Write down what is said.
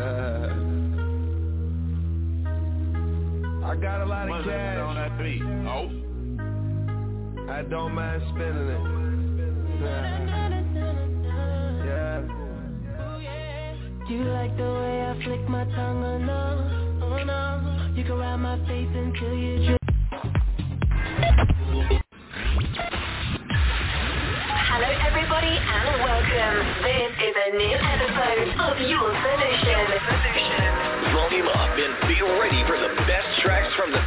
I got a lot of cash. On that beat. Oh. I don't mind spending it. Yeah. You like the way I flick my tongue, oh no, oh no. You can ride my face until you drip. Hello everybody and welcome. This is a new episode of Your Solution. Volume up and be ready for the best tracks from the